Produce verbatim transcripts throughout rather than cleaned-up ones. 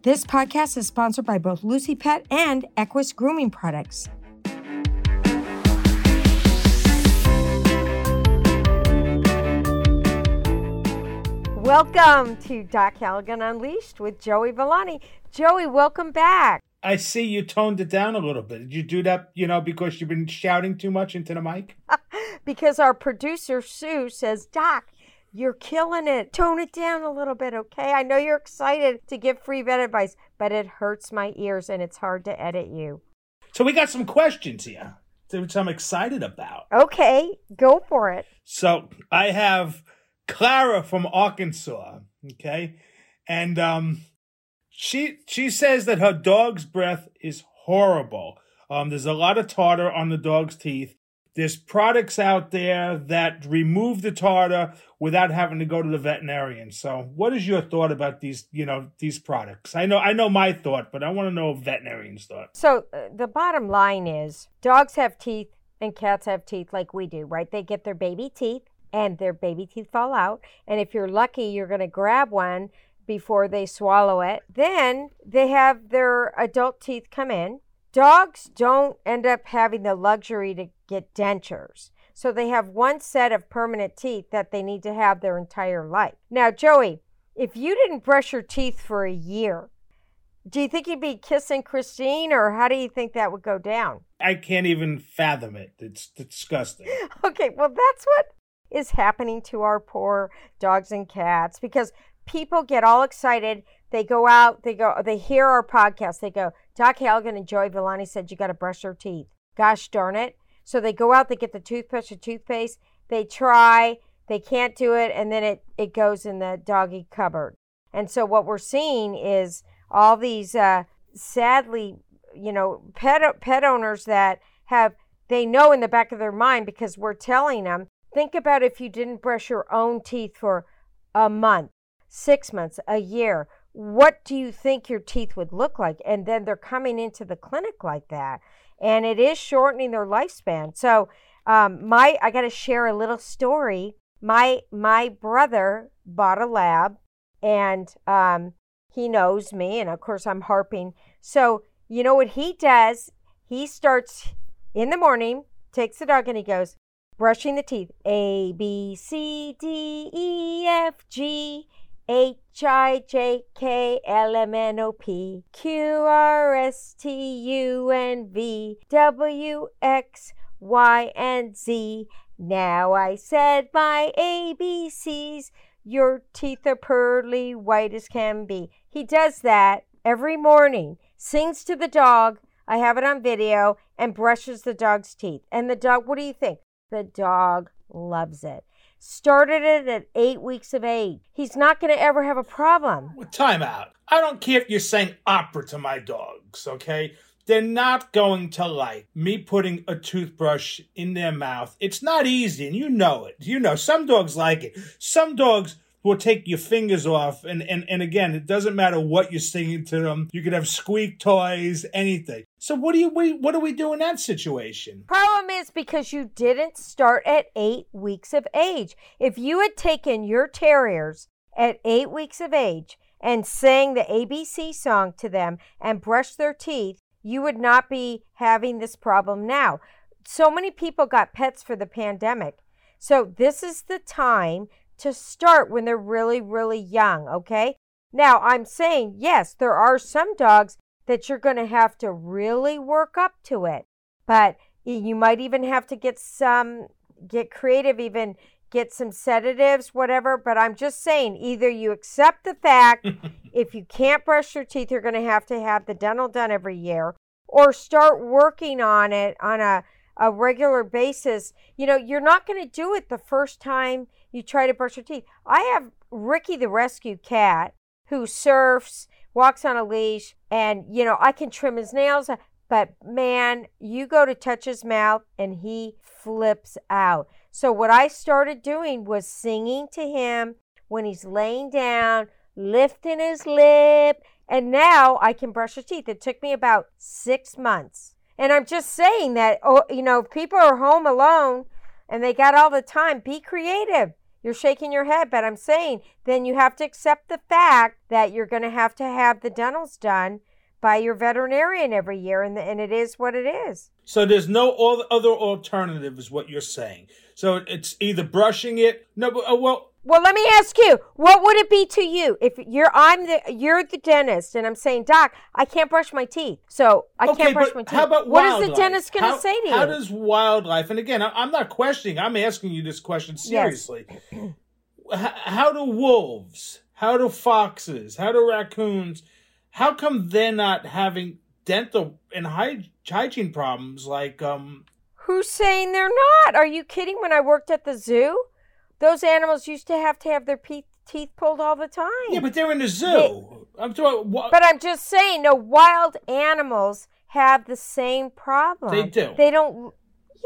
This podcast is sponsored by both Lucy Pet and Equus Grooming Products. Welcome to Doc Halligan Unleashed with Joey Villani. Joey, welcome back. I see you toned it down a little bit. Did you do that, you know, because you've been shouting too much into the mic? Because our producer, Sue, says, Doc, you're killing it. Tone it down a little bit, okay? I know you're excited to give free vet advice, but it hurts my ears and it's hard to edit you. So we got some questions here, which I'm excited about. Okay, go for it. So I have Clara from Arkansas, okay? And um, she she says that her dog's breath is horrible. Um, there's a lot of tartar on the dog's teeth. There's products out there that remove the tartar without having to go to the veterinarian. So what is your thought about these, you know, these products? I know I know my thought, but I want to know a veterinarian's thought. So uh, the bottom line is dogs have teeth and cats have teeth like we do, right? They get their baby teeth and their baby teeth fall out. And if you're lucky, you're going to grab one before they swallow it. Then they have their adult teeth come in. Dogs don't end up having the luxury to get dentures. So they have one set of permanent teeth that they need to have their entire life. Now, Joey, if you didn't brush your teeth for a year, do you think you'd be kissing Christine, or how do you think that would go down? I can't even fathom it. It's disgusting. Okay, well, that's what is happening to our poor dogs and cats, because people get all excited. They go out, they go, they hear our podcast. They go, Doc Halligan and Joey Villani said you got to brush your teeth. Gosh darn it. So they go out, they get the toothbrush or toothpaste. They try, they can't do it, and then it, it goes in the doggy cupboard. And so what we're seeing is all these, uh, sadly, you know, pet pet owners that have, they know in the back of their mind, because we're telling them, think about if you didn't brush your own teeth for a month, six months, a year. What do you think your teeth would look like? And then they're coming into the clinic like that. And it is shortening their lifespan. So um, my I got to share a little story. My my brother bought a lab, and um, he knows me. And, of course, I'm harping. So you know what he does? He starts in the morning, takes the dog, and he goes, brushing the teeth. A, B, C, D, E, F, G, H, I, J, K, L, M, N, O, P, Q, R, S, T, U, N, V, W, X, Y, and Z. Now I said my A B Cs. Your teeth are pearly white as can be. He does that every morning, sings to the dog. I have it on video, and brushes the dog's teeth. And the dog, what do you think? The dog loves it. Started it at eight weeks of age. He's not going to ever have a problem. Well, time out. I don't care if you're saying opera to my dogs, okay? They're not going to like me putting a toothbrush in their mouth. It's not easy, and you know it. You know, some dogs like it. Some dogs will take your fingers off, and, and, and again, it doesn't matter what you're singing to them. You could have squeak toys, anything. So what do you what, what do we do in that situation? Problem is because you didn't start at eight weeks of age. If you had taken your terriers at eight weeks of age and sang the A B C song to them and brushed their teeth, you would not be having this problem now. So many people got pets for the pandemic. So this is the time to start when they're really, really young, okay? Now, I'm saying, yes, there are some dogs that you're going to have to really work up to it. But you might even have to get some, get creative, even get some sedatives, whatever. But I'm just saying, either you accept the fact if you can't brush your teeth, you're going to have to have the dental done every year, or start working on it on a, a regular basis. You know, you're not going to do it the first time you try to brush your teeth. I have Ricky the rescue cat who surfs, walks on a leash, and, you know, I can trim his nails. But, man, you go to touch his mouth, and he flips out. So what I started doing was singing to him when he's laying down, lifting his lip, and now I can brush his teeth. It took me about six months. And I'm just saying that, oh, you know, if people are home alone and they got all the time, be creative. You're shaking your head, but I'm saying then you have to accept the fact that you're going to have to have the dentals done by your veterinarian every year, and, and it is what it is. So there's no other alternative is what you're saying. So it's either brushing it. No, but, uh, well... Well, let me ask you, what would it be to you if you're I'm the you're the dentist and I'm saying, Doc, I can't brush my teeth, so I okay, can't brush but my teeth. How about what wildlife? is the dentist going to say to you? How does wildlife? And again, I'm not questioning. I'm asking you this question seriously. Yes. How do wolves? How do foxes? How do raccoons? How come they're not having dental and hygiene problems like um? Who's saying they're not? Are you kidding? When I worked at the zoo, those animals used to have to have their pe- teeth pulled all the time. Yeah, but they're in the zoo. They, I'm talking. What? But I'm just saying, no, wild animals have the same problem. They do. They don't.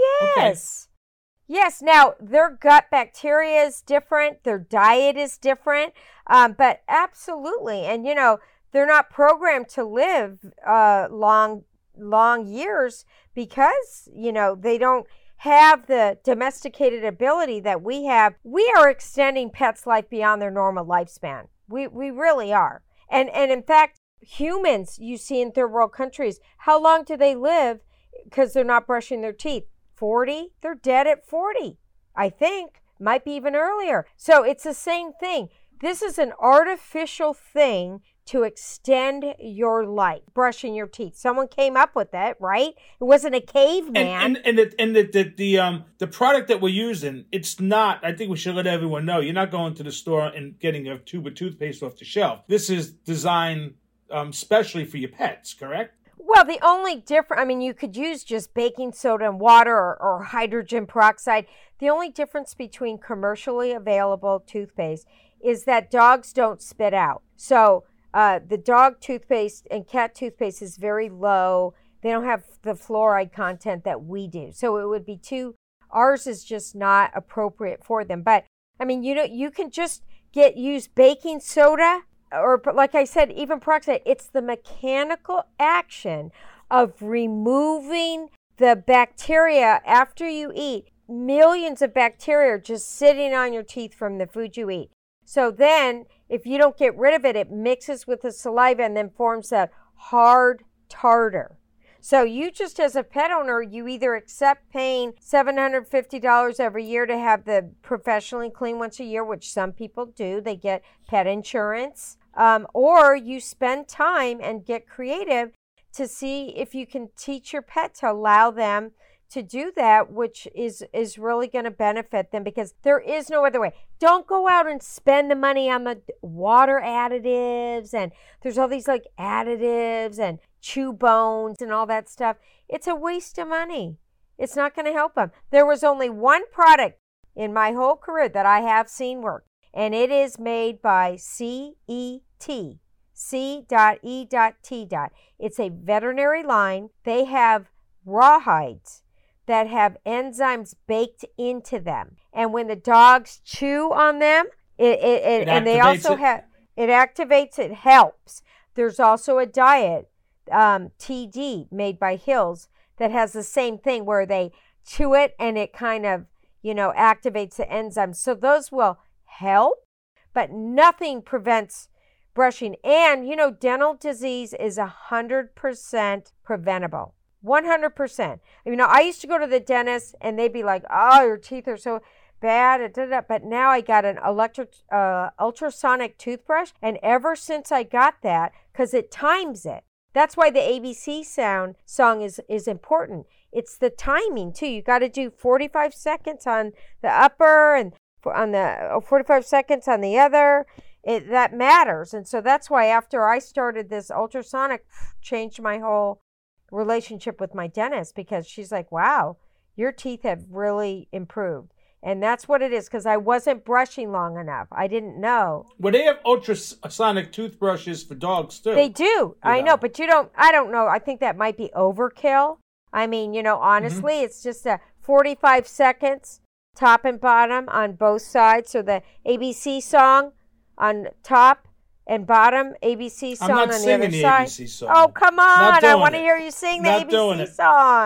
Yes. Okay. Yes. Now their gut bacteria is different. Their diet is different. Um, but absolutely, and you know, they're not programmed to live uh, long, long years because you know they don't have the domesticated ability that we have. We are extending pets' life beyond their normal lifespan. We we really are. And and in fact, humans you see in third world countries, how long do they live because they're not brushing their teeth? forty? They're dead at forty, I think. Might be even earlier. So it's the same thing. This is an artificial thing to extend your life, brushing your teeth. Someone came up with that, right? It wasn't a caveman. And and and, the, and the, the the um the product that we're using, it's not. I think we should let everyone know. You're not going to the store and getting a tube of toothpaste off the shelf. This is designed um specially for your pets, correct? Well, the only difference, I mean, you could use just baking soda and water or, or hydrogen peroxide. The only difference between commercially available toothpaste is that dogs don't spit out. So Uh, the dog toothpaste and cat toothpaste is very low. They don't have the fluoride content that we do. So it would be too, ours is just not appropriate for them. But I mean, you know, you can just get, use baking soda or like I said, even peroxide. It's the mechanical action of removing the bacteria after you eat. Millions of bacteria are just sitting on your teeth from the food you eat. So then, if you don't get rid of it, it mixes with the saliva and then forms that hard tartar. So you just as a pet owner, you either accept paying seven hundred fifty dollars every year to have the professionally cleaned once a year, which some people do. They get pet insurance. Um, or you spend time and get creative to see if you can teach your pet to allow them to do that, which is, is really going to benefit them because there is no other way. Don't go out and spend the money on the water additives and there's all these like additives and chew bones and all that stuff. It's a waste of money. It's not going to help them. There was only one product in my whole career that I have seen work, and it is made by C E T, C E T. It's a veterinary line. They have rawhides that have enzymes baked into them. And when the dogs chew on them, it, it, it, it and they also it. have, it activates, it helps. There's also a diet, um, T D, made by Hills, that has the same thing where they chew it and it kind of, you know, activates the enzymes. So those will help, but nothing prevents brushing. And, you know, dental disease is one hundred percent preventable. one hundred percent. You know, I used to go to the dentist and they'd be like, oh, your teeth are so bad. But now I got an electric, uh, ultrasonic toothbrush. And ever since I got that, because it times it. That's why the A B C sound song is, is important. It's the timing too. You got to do forty-five seconds on the upper and on the forty-five seconds on the other. It, that matters. And so that's why after I started this ultrasonic, changed my whole relationship with my dentist, because she's like, wow, your teeth have really improved. And that's what it is, because I wasn't brushing long enough. I didn't know. Well, they have ultrasonic toothbrushes for dogs too. They do. I know. know, but you don't, I don't know. I think that might be overkill. I mean, you know, honestly, mm-hmm. It's just a forty-five seconds, top and bottom on both sides. So the A B C song on top and bottom, A B C song I'm not on the singing other the side. A B C song. Oh, come on. I want to it. hear you sing the Not A B C it. song.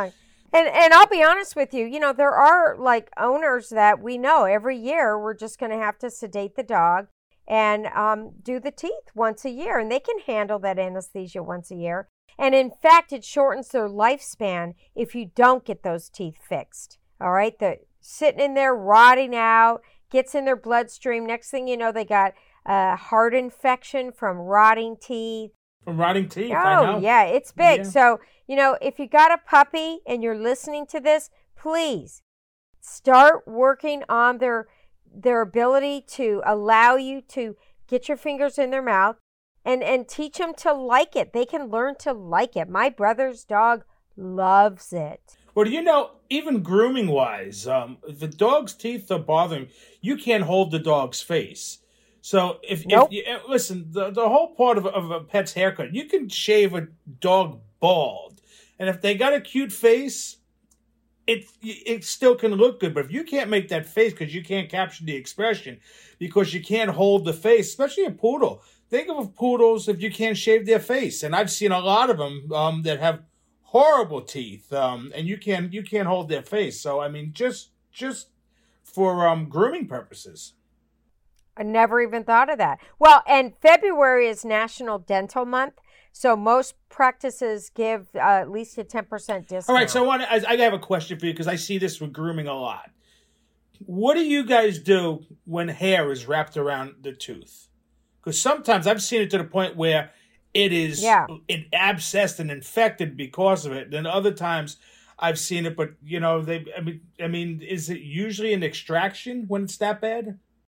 And and I'll be honest with you, you know, there are like owners that we know every year we're just going to have to sedate the dog and um, do the teeth once a year. And they can handle that anesthesia once a year. And in fact, it shortens their lifespan if you don't get those teeth fixed. All right. The sitting in there, rotting out, gets in their bloodstream. Next thing you know, they got a heart infection from rotting teeth. From rotting teeth, oh, I know. yeah, it's big. Yeah. So, you know, if you got a puppy and you're listening to this, please start working on their their ability to allow you to get your fingers in their mouth and, and teach them to like it. They can learn to like it. My brother's dog loves it. Well, do you know, even grooming-wise, um, if the dog's teeth are bothering, you can't hold the dog's face. So if, nope. if you, listen, the, the whole part of, of a pet's haircut, you can shave a dog bald. And if they got a cute face, it it still can look good. But if you can't make that face because you can't capture the expression, because you can't hold the face, especially a poodle. Think of poodles if you can't shave their face. And I've seen a lot of them um, that have horrible teeth, um, and you can't you can't hold their face. So, I mean, just, just for um, grooming purposes. I never even thought of that. Well, and February is National Dental Month, so most practices give uh, at least a ten percent discount. All right, so I want to, I, I have a question for you because I see this with grooming a lot. What do you guys do when hair is wrapped around the tooth? Because sometimes I've seen it to the point where it is yeah. it abscessed and infected because of it. Then other times I've seen it, but you know, they. I mean, I mean, is it usually an extraction when it's that bad?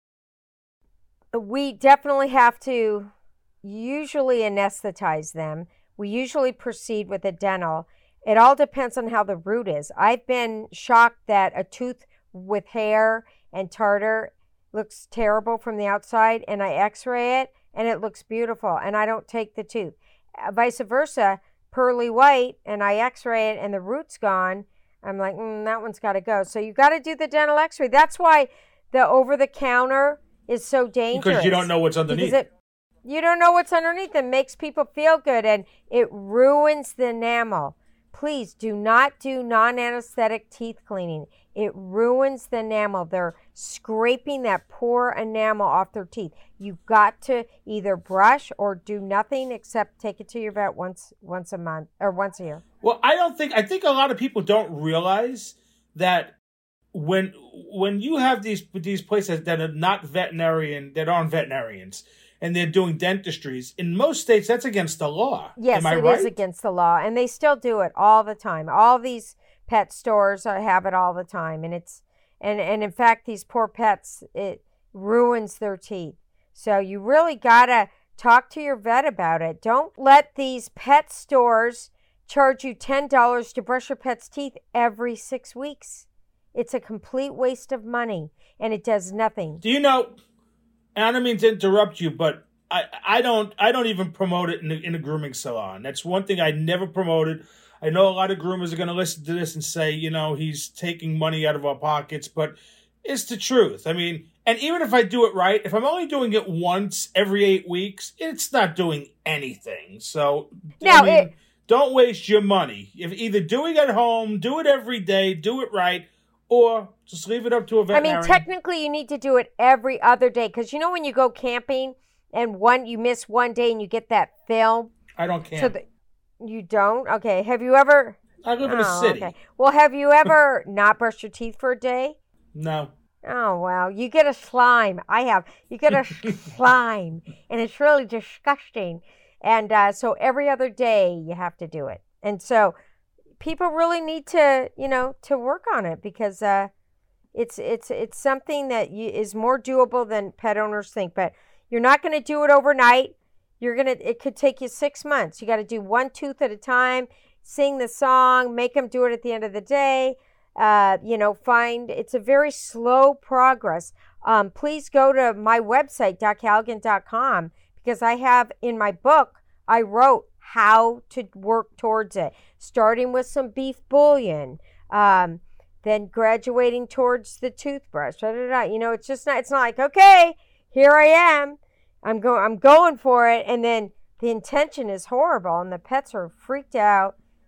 We definitely have to usually anesthetize them. We usually proceed with a dental. It all depends on how the root is. I've been shocked that a tooth with hair and tartar looks terrible from the outside, and I x-ray it, and it looks beautiful, and I don't take the tooth. Uh, vice versa, pearly white, and I x-ray it, and the root's gone. I'm like, mm, that one's got to go. So you got to do the dental x-ray. That's why the over-the-counter is so dangerous. Because you don't know what's underneath. It, you don't know what's underneath. It makes people feel good, and it ruins the enamel. Please do not do non-anesthetic teeth cleaning. It ruins the enamel. They're scraping that poor enamel off their teeth. You've got to either brush or do nothing except take it to your vet once once a month or once a year. Well, I don't think I think a lot of people don't realize that when when you have these these places that are not veterinarian, that aren't veterinarians, and they're doing dentistries, in most states that's against the law. Yes, Am I it right? is against the law, and they still do it all the time. All these pet stores have it all the time, and it's and and in fact, these poor pets, it ruins their teeth. So you really gotta talk to your vet about it. Don't let these pet stores charge you ten dollars to brush your pet's teeth every six weeks. It's a complete waste of money, and it does nothing. Do you know, and I don't mean to interrupt you, but I, I don't I don't even promote it in a, in a grooming salon. That's one thing I never promoted. I know a lot of groomers are going to listen to this and say, you know, he's taking money out of our pockets, but it's the truth. I mean, and even if I do it right, if I'm only doing it once every eight weeks, it's not doing anything. So, now, I mean, it, don't waste your money. If either do it at home, do it every day, do it right, or just leave it up to a veterinarian. I mean, technically, you need to do it every other day. Because you know when you go camping and one you miss one day and you get that film? I don't camp. So the, you don't? Okay. Have you ever... I live in oh, a city. Okay. Well, have you ever not brushed your teeth for a day? No. Oh, wow. You get a slime. I have. You get a slime. And it's really disgusting. And uh, so every other day you have to do it. And so... people really need to, you know, to work on it because uh, it's it's it's something that you, is more doable than pet owners think. But you're not going to do it overnight. You're gonna. It could take you six months. You got to do one tooth at a time. Sing the song. Make them do it at the end of the day. Uh, you know, find it's a very slow progress. Um, please go to my website, doc halligan dot com, because I have in my book I wrote how to work towards it, starting with some beef bouillon, um, then graduating towards the toothbrush. Da, da, da. You know, it's just not. It's not like, okay, here I am. I'm going. I'm going for it, and then the intention is horrible, and the pets are freaked out.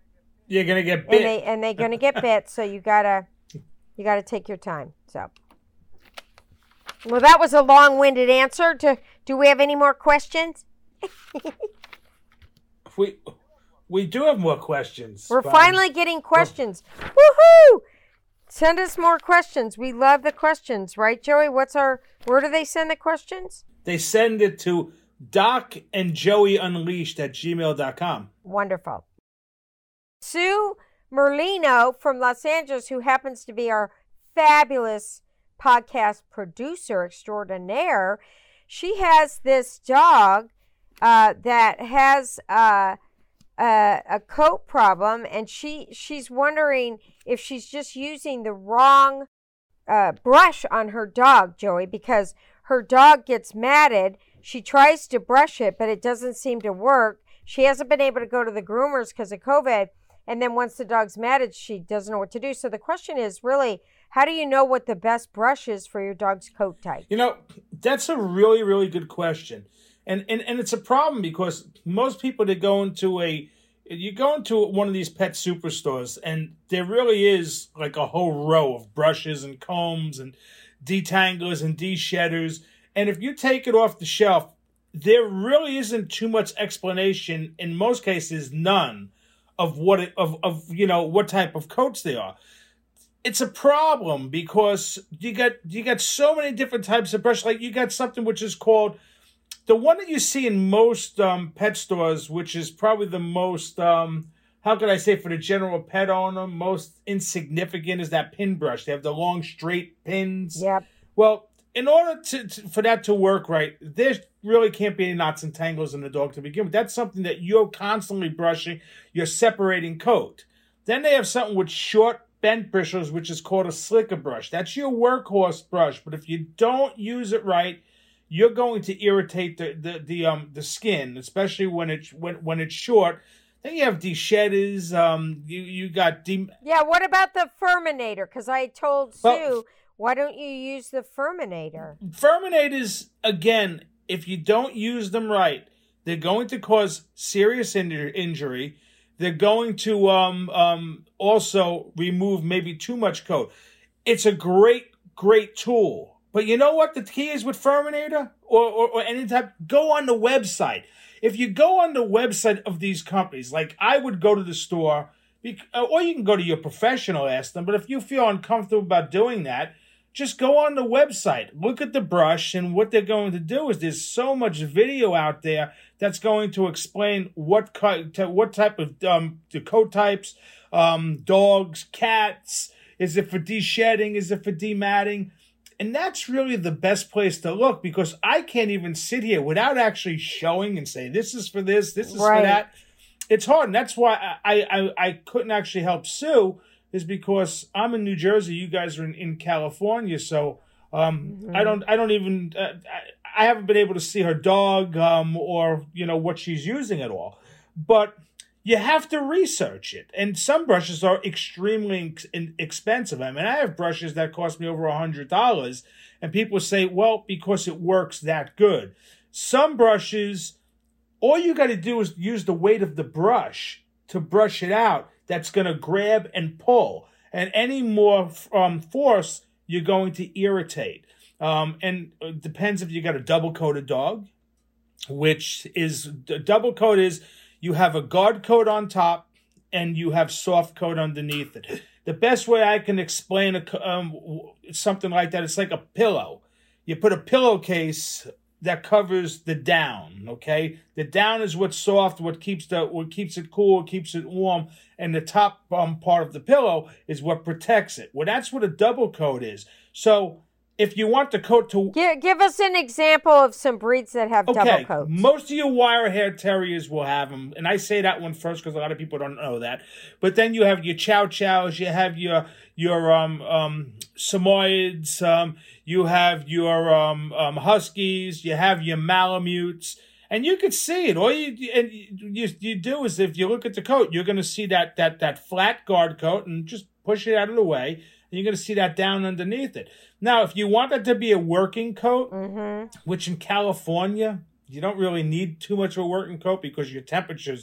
You're gonna get bit, and they and they're gonna get bit. So you gotta you gotta take your time. So, well, that was a long-winded answer. To do we have any more questions? we we do have more questions. We're but, finally getting questions. Woohoo! Send us more questions. We love the questions, right, Joey? What's our? Where do they send the questions? They send it to Doc and Joey Unleashed at gmail dot com. Wonderful. Sue Merlino from Los Angeles, who happens to be our fabulous podcast producer extraordinaire, she has this dog uh, that has uh, a, a coat problem, and she she's wondering if she's just using the wrong uh, brush on her dog, Joey, because her dog gets matted. She tries to brush it, but it doesn't seem to work. She hasn't been able to go to the groomers because of COVID. And then once the dog's matted, she doesn't know what to do. So the question is really, how do you know what the best brush is for your dog's coat type? You know, that's a really, really good question. And and, and it's a problem because most people that go into a, you go into one of these pet superstores and there really is like a whole row of brushes and combs and detanglers and de-shedders. And if you take it off the shelf, there really isn't too much explanation, in most cases, none, of what it, of, of, you know, what type of coats they are. It's a problem because you got, you got so many different types of brush. Like you got something which is called, the one that you see in most um, pet stores, which is probably the most, um, how could I say, for the general pet owner, most insignificant, is that pin brush. They have the long, straight pins. Yep. Well, in order to, to for that to work right, there really can't be any knots and tangles in the dog to begin with. That's something that you're constantly brushing. You're separating coat. Then they have something with short bent bristles, which is called a slicker brush. That's your workhorse brush. But if you don't use it right, you're going to irritate the the, the um the skin, especially when it's when when it's short. Then you have de-shedders. Um, you you got de. Yeah. What about the Furminator? Because I told Sue. Well, why don't you use the Furminator? Furminators, again, if you don't use them right, they're going to cause serious in- injury. They're going to um, um, also remove maybe too much coat. It's a great, great tool. But you know what the key is with Furminator or, or, or any type? Go on the website. If you go on the website of these companies, like I would go to the store, or you can go to your professional, ask them. But if you feel uncomfortable about doing that, just go on the website, look at the brush, and what they're going to do is there's so much video out there that's going to explain what co- what type of um, the coat types, um, dogs, cats, is it for de-shedding, is it for dematting? And that's really the best place to look because I can't even sit here without actually showing and say, this is for this, this is right. for that. It's hard, and that's why I, I, I couldn't actually help Sue, is because I'm in New Jersey, you guys are in, in California, so um, mm-hmm. I don't I don't even uh, I, I haven't been able to see her dog um, or you know what she's using at all. But you have to research it, and some brushes are extremely ex- expensive. I mean, I have brushes that cost me over a hundred dollars, and people say, well, because it works that good. Some brushes, all you got to do is use the weight of the brush to brush it out. That's going to grab and pull. And any more um, force, you're going to irritate. Um, and it depends if you got a double-coated dog, which is, double coat is you have a guard coat on top and you have soft coat underneath it. The best way I can explain a, um, something like that, it's like a pillow. You put a pillowcase that covers the down, okay? The down is what's soft, what keeps the what keeps it cool, keeps it warm, and the top um, part of the pillow is what protects it. Well, that's what a double coat is. So if you want the coat to... Give, give us an example of some breeds that have okay, double coats. Most of your wire hair terriers will have them, and I say that one first because a lot of people don't know that. But then you have your Chow Chows, you have your your um um Samoyeds, um, you have your um, um Huskies, you have your Malamutes, and you can see it. All you and you you do is if you look at the coat, you're going to see that that that flat guard coat, and just push it out of the way, and you're going to see that down underneath it. Now, if you want it to be a working coat, mm-hmm. which in California, you don't really need too much of a working coat because your temperatures,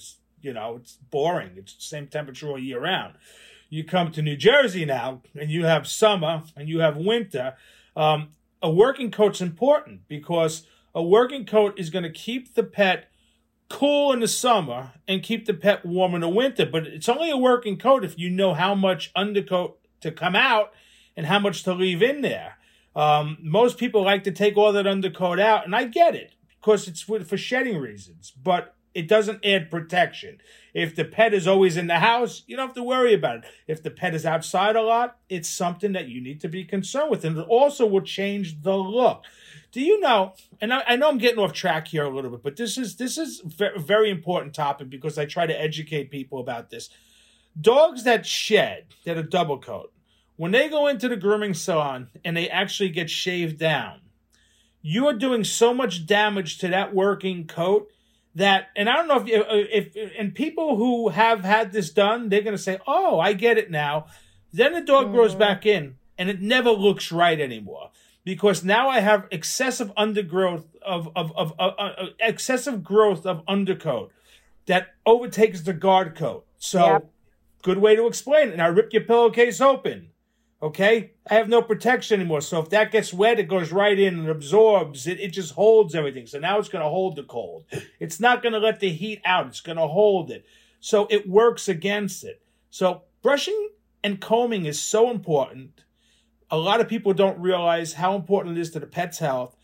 You know, it's boring. It's the same temperature all year round. You come to New Jersey now, and you have summer, and you have winter. Um, a working coat's important because a working coat is going to keep the pet cool in the summer and keep the pet warm in the winter. But it's only a working coat if you know how much undercoat to come out and how much to leave in there. Um, most people like to take all that undercoat out, and I get it because it's for, for shedding reasons, but it doesn't add protection. If the pet is always in the house, you don't have to worry about it. If the pet is outside a lot, it's something that you need to be concerned with, and it also will change the look. Do you know, and I, I know I'm getting off track here a little bit, but this is this is a very important topic because I try to educate people about this. Dogs that shed, that are double coat, when they go into the grooming salon and they actually get shaved down, you are doing so much damage to that working coat that, and I don't know if, if and people who have had this done, they're going to say, oh, I get it now. Then the dog mm-hmm. grows back in and it never looks right anymore. Because now I have excessive undergrowth of, of, of, of uh, excessive growth of undercoat that overtakes the guard coat. So, yep. Good way to explain it. Now rip your pillowcase open. Okay? I have no protection anymore. So if that gets wet, it goes right in and absorbs. It, it just holds everything. So now it's going to hold the cold. It's not going to let the heat out. It's going to hold it. So it works against it. So brushing and combing is so important. A lot of people don't realize how important it is to the pet's health.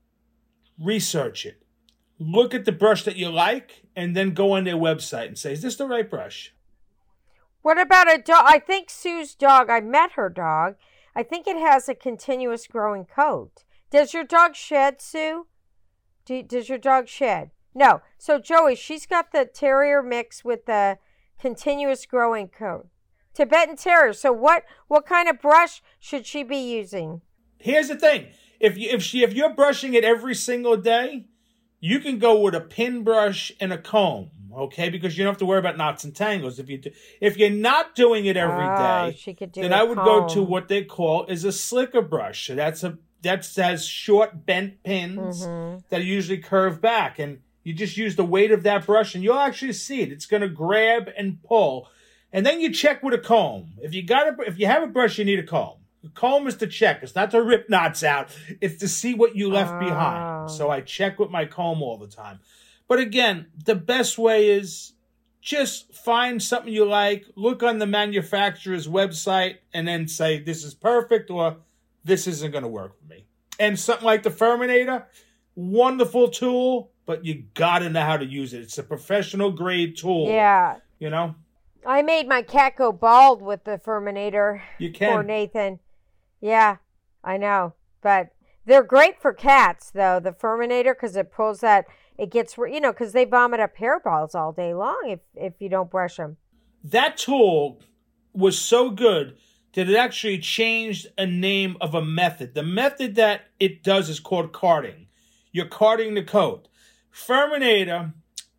Research it. Look at the brush that you like and then go on their website and say, is this the right brush? What about a dog? I think Sue's dog, I met her dog. I think it has a continuous growing coat. Does your dog shed, Sue? Do, does your dog shed? No. So, Joey, she's got the terrier mix with the continuous growing coat. Tibetan Terrier. So what what kind of brush should she be using? Here's the thing. If you if she if you're brushing it every single day, you can go with a pin brush and a comb, okay? Because you don't have to worry about knots and tangles. If you do, if you're not doing it every oh, day, she could do then I would comb. go to what they call is a slicker brush. So that's a that has short bent pins mm-hmm. that are usually curved back, and you just use the weight of that brush, and you'll actually see it. It's going to grab and pull. And then you check with a comb. If you got a, if you have a brush, you need a comb. The comb is to check. It's not to rip knots out. It's to see what you left oh. behind. So I check with my comb all the time. But again, the best way is just find something you like, look on the manufacturer's website, and then say, this is perfect or this isn't going to work for me. And something like the Furminator, wonderful tool, but you got to know how to use it. It's a professional grade tool. Yeah. You know? I made my cat go bald with the Furminator. You can. Poor Nathan. Yeah, I know. But they're great for cats, though, the Furminator, because it pulls that, it gets, you know, because they vomit up hairballs all day long if, if you don't brush them. That tool was so good that it actually changed a name of a method. The method that it does is called carding. You're carding the coat. Furminator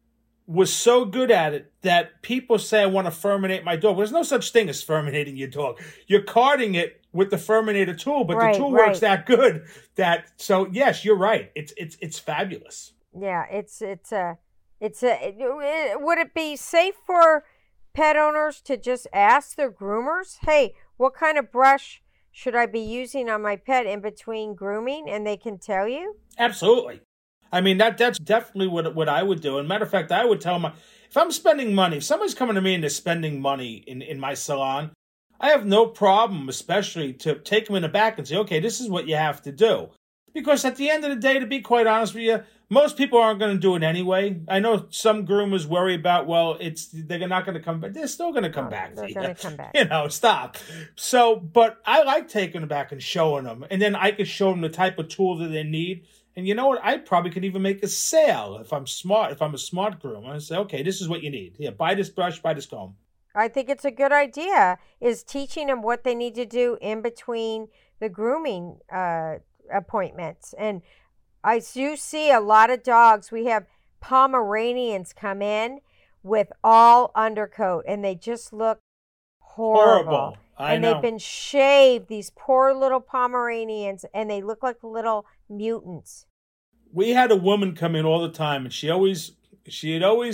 was so good at it that people say, I want to Furminate my dog. Well, there's no such thing as Furminating your dog. You're carding it with the Furminator tool, but right, the tool right. works that good that, so yes, you're right. It's, it's, it's fabulous. Yeah, it's, it's a, it's a, it, it, would it be safe for pet owners to just ask their groomers, hey, what kind of brush should I be using on my pet in between grooming? And they can tell you? Absolutely. I mean, that that's definitely what what I would do. And matter of fact, I would tell them, if I'm spending money, if somebody's coming to me and they're spending money in, in my salon, I have no problem, especially to take them in the back and say, okay, this is what you have to do. Because at the end of the day, to be quite honest with you, most people aren't going to do it anyway. I know some groomers worry about, well, it's they're not going to come back. They're still going to come oh, back. They're going to come back. You know, stop. So, but I like taking them back and showing them. And then I can show them the type of tool that they need. And you know what? I probably could even make a sale if I'm smart, if I'm a smart groomer. I say, okay, this is what you need. Here, buy this brush, buy this comb. I think it's a good idea, is teaching them what they need to do in between the grooming uh, appointments. And I do see a lot of dogs. We have Pomeranians come in with all undercoat, and they just look horrible. Horrible. I and know. They've been shaved, these poor little Pomeranians, and they look like little mutants. We had a woman come in all the time, and she always, she had always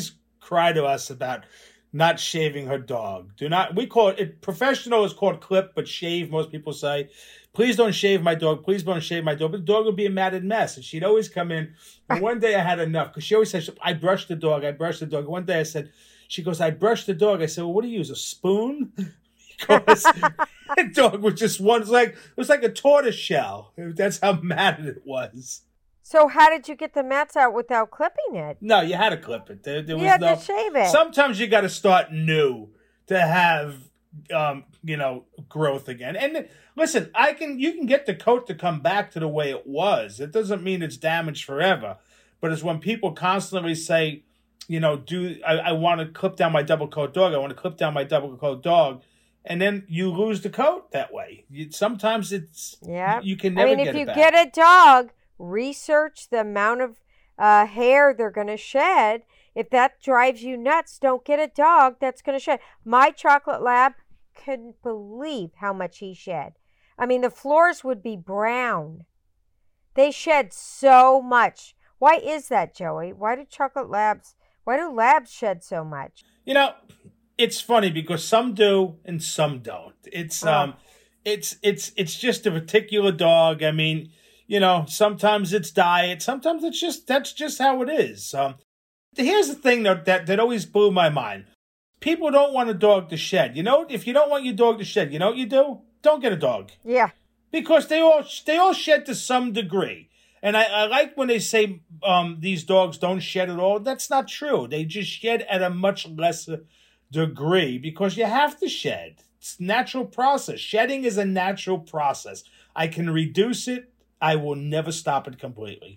cry to us about not shaving her dog. Do not, we call it, it professional is called clip, but shave, most people say. Please don't shave my dog. Please don't shave my dog. But the dog would be a matted mess. And she'd always come in. And one day I had enough because she always says, I brushed the dog. I brushed the dog. One day I said, she goes, I brushed the dog. I said, well, what do you use, a spoon? Because the dog was just one, it was like, it was like a tortoise shell. That's how matted it was. So how did you get the mats out without clipping it? No, you had to clip it. There, there you was had no, to shave it. Sometimes you got to start new to have, um, you know, growth again. And listen, I can you can get the coat to come back to the way it was. It doesn't mean it's damaged forever, but it's when people constantly say, you know, do I, I want to clip down my double coat dog. I want to clip down my double coat dog. And then you lose the coat that way. You, sometimes it's, yeah. you, you can never get it back. I mean, if you get a dog, research the amount of uh, hair they're going to shed. If that drives you nuts, don't get a dog that's going to shed. My chocolate lab couldn't believe how much he shed. I mean, the floors would be brown. They shed so much. Why is that, Joey? Why do chocolate labs, why do labs shed so much? You know, it's funny because some do and some don't. It's, oh. um, it's, it's, it's just a particular dog. I mean, you know, sometimes it's diet. Sometimes it's just, that's just how it is. Um, here's the thing that, that, that always blew my mind. People don't want a dog to shed. You know, if you don't want your dog to shed, you know what you do? Don't get a dog. Yeah. Because they all, they all shed to some degree. And I, I like when they say um, these dogs don't shed at all. That's not true. They just shed at a much lesser degree because you have to shed. It's a natural process. Shedding is a natural process. I can reduce it. I will never stop it completely.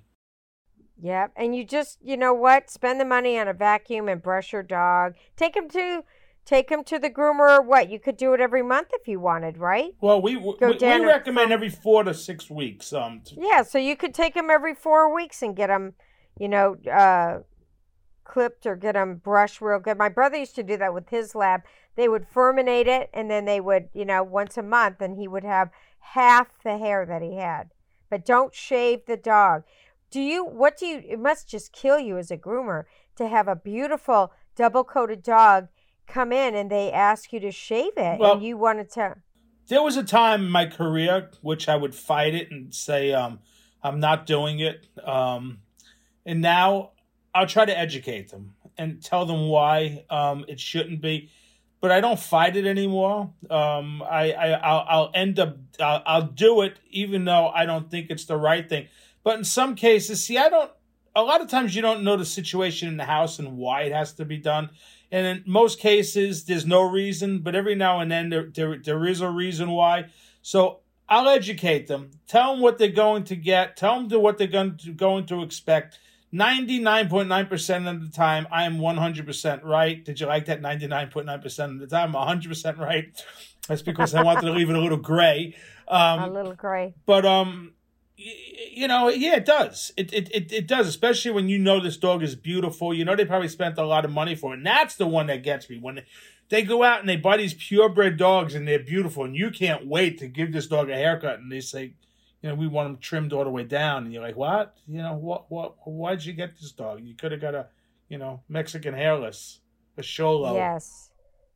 Yeah, and you just, you know what? Spend the money on a vacuum and brush your dog. Take him to, take him to the groomer. What, you could do it every month if you wanted, right? Well, we we, we recommend from, every four to six weeks. Um. Yeah, so you could take him every four weeks and get him, you know, uh, clipped or get them brushed real good. My brother used to do that with his lab. They would furminate it, and then they would, you know, once a month, and he would have half the hair that he had. But don't shave the dog. Do you, what do you, it must just kill you as a groomer to have a beautiful double-coated dog come in and they ask you to shave it, well, and you wanted to. There was a time in my career which I would fight it and say, um, I'm not doing it. Um, and now I'll try to educate them and tell them why um, it shouldn't be. But I don't fight it anymore. Um, I, I, I'll, I'll end up, I'll, I'll do it even though I don't think it's the right thing. But in some cases, see, I don't, a lot of times you don't know the situation in the house and why it has to be done. And in most cases, there's no reason, but every now and then there, there, there is a reason why. So I'll educate them, tell them what they're going to get, tell them to what they're going to, going to expect. ninety-nine point nine percent of the time, I am one hundred percent right. Did you like that? ninety-nine point nine percent of the time, I'm one hundred percent right. That's because I wanted to leave it a little gray. Um, a little gray. But, um, y- you know, yeah, it does. It, it it it does, especially when you know this dog is beautiful. You know they probably spent a lot of money for it. And that's the one that gets me. When they go out and they buy these purebred dogs and they're beautiful, and you can't wait to give this dog a haircut, and they say, you know, we want them trimmed all the way down. And you're like, what? You know, what, what, why'd you get this dog? You could have got a, you know, Mexican hairless, a Xolo. Yes.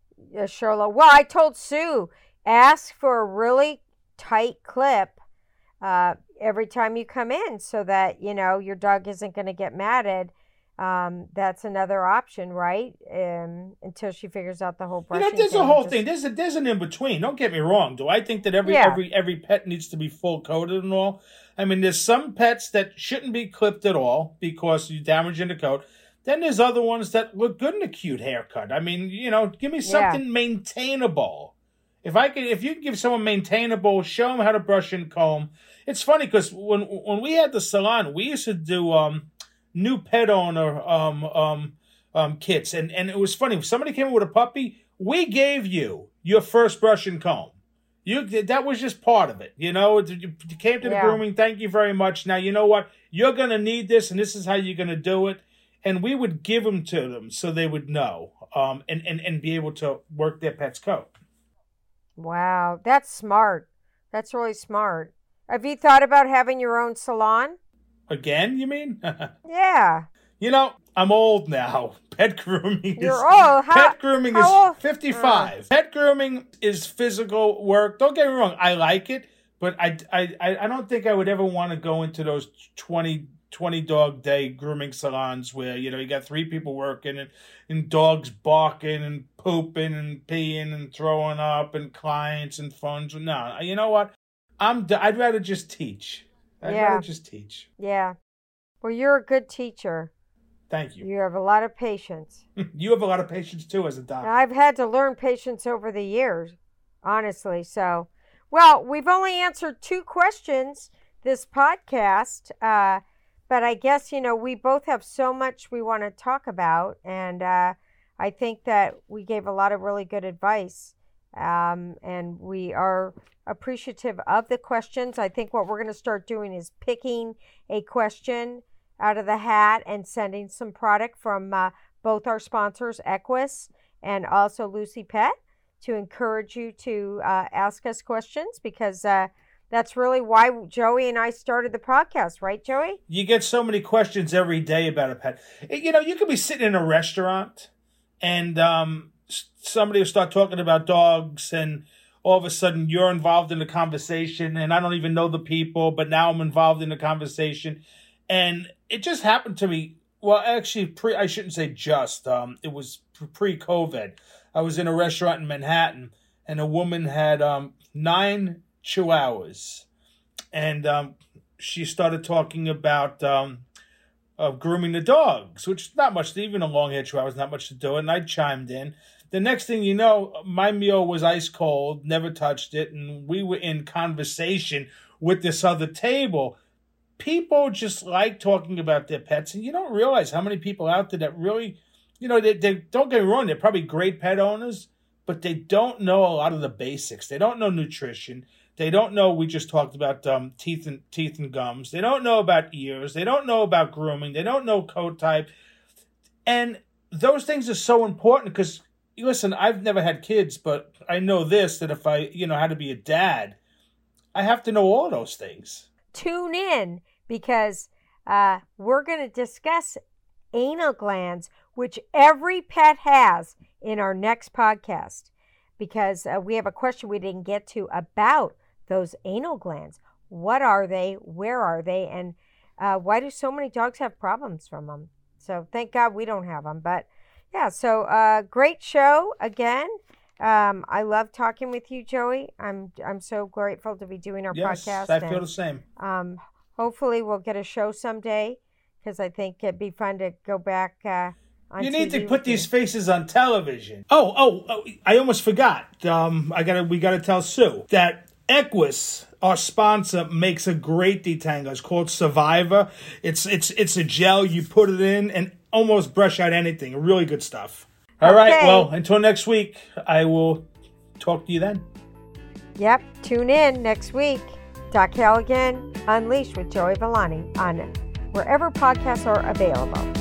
A Xolo. Well, I told Sue, ask for a really tight clip uh, every time you come in so that, you know, your dog isn't going to get matted. Um, that's another option, right? Um, until she figures out the whole brushing. You know, there's a whole just... thing. There's a there's an in between. Don't get me wrong. Do I think that every yeah. every every pet needs to be full coated and all? I mean, there's some pets that shouldn't be clipped at all because you're damaging the coat. Then there's other ones that look good in a cute haircut. I mean, you know, give me something yeah. maintainable. If I could, if you can give someone maintainable, show them how to brush and comb. It's funny because when when we had the salon, we used to do um. new pet owner um, um, um, kits. And, and it was funny. If somebody came in with a puppy, we gave you your first brush and comb. You That was just part of it. You know, you came to the yeah. grooming. Thank you very much. Now, you know what? You're going to need this, and this is how you're going to do it. And we would give them to them so they would know um, and, and, and be able to work their pet's coat. Wow. That's smart. That's really smart. Have you thought about having your own salon? Again, you mean? Yeah. You know, I'm old now. Pet grooming is You're old. How, pet grooming how is old? fifty-five. Uh, pet grooming is physical work. Don't get me wrong, I like it, but I, I, I don't think I would ever want to go into those twenty, twenty dog day grooming salons where, you know, you got three people working and, and dogs barking and pooping and peeing and throwing up and clients and phones. No, you know what? I'm. I'd rather just teach. I'd yeah. rather just teach. Yeah. Well, you're a good teacher. Thank you. You have a lot of patience. You have a lot of patience too as a doctor. I've had to learn patience over the years, honestly. So, well, we've only answered two questions this podcast, uh, but I guess, you know, we both have so much we want to talk about, and uh, I think that we gave a lot of really good advice, um, and we are appreciative of the questions. I think what we're going to start doing is picking a question out of the hat and sending some product from uh, both our sponsors, Equus and also Lucy Pet, to encourage you to uh, ask us questions, because uh, that's really why Joey and I started the podcast, right, Joey? You get so many questions every day about a pet. You know, you could be sitting in a restaurant and um, somebody will start talking about dogs, and all of a sudden you're involved in the conversation, and I don't even know the people, but now I'm involved in the conversation. And it just happened to me. Well, actually, pre, I shouldn't say just. Um, it was pre-COVID. I was in a restaurant in Manhattan, and a woman had um, nine chihuahuas. And um, she started talking about um, uh, grooming the dogs, which is not much, even a long-haired chihuahua is not much to do. And I chimed in. The next thing you know, my meal was ice cold, never touched it, and we were in conversation with this other table. People just like talking about their pets, and you don't realize how many people out there that really, you know, they, they don't get me wrong, they're probably great pet owners, but they don't know a lot of the basics. They don't know nutrition. They don't know, we just talked about um, teeth and teeth and gums. They don't know about ears. They don't know about grooming. They don't know coat type. And those things are so important because, listen, I've never had kids, but I know this, that if I, you know, had to be a dad, I have to know all those things. Tune in, because uh, we're going to discuss anal glands, which every pet has, in our next podcast, because uh, we have a question we didn't get to about those anal glands. What are they? Where are they? And uh, why do so many dogs have problems from them? So thank God we don't have them. But yeah, so uh, great show again. Um, I love talking with you, Joey. I'm I'm so grateful to be doing our yes, podcast. I feel and, the same. Um, hopefully we'll get a show someday, because I think it'd be fun to go back uh, on You need T V to put these you. faces on television. Oh, oh, oh, I almost forgot. Um, I gotta, we gotta tell Sue that Equus, our sponsor, makes a great detanger. It's called Survivor. It's it's it's a gel. You put it in and almost brush out anything. Really good stuff. All okay. right. Well, until next week, I will talk to you then. Yep. Tune in next week. Doc Halligan Unleashed with Joey Villani on wherever podcasts are available.